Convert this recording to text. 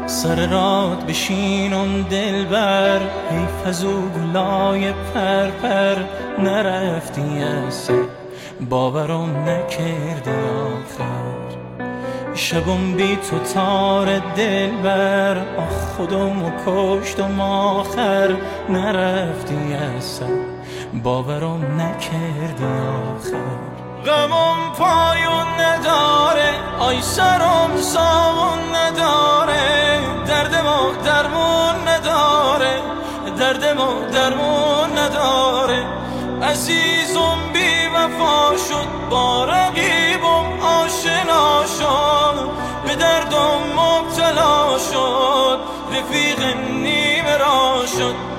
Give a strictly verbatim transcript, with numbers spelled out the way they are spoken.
سر راد بشینم دلبر، حیف از او گلای پر پر نرفتی از باورم نکردی آخر. شبم بی تو تار دلبر، آخ خودمو کشتم آخر نرفتی از باورم نکردی آخر. غمم پایون نداره، آی سرم سامون نداره، دردمو درمون نداره، دردمو درمون نداره. عزیزم بی وفا شد، با رقیبم آشنا شد، به دردم مبتلا شد، رفیق نیمه را شد.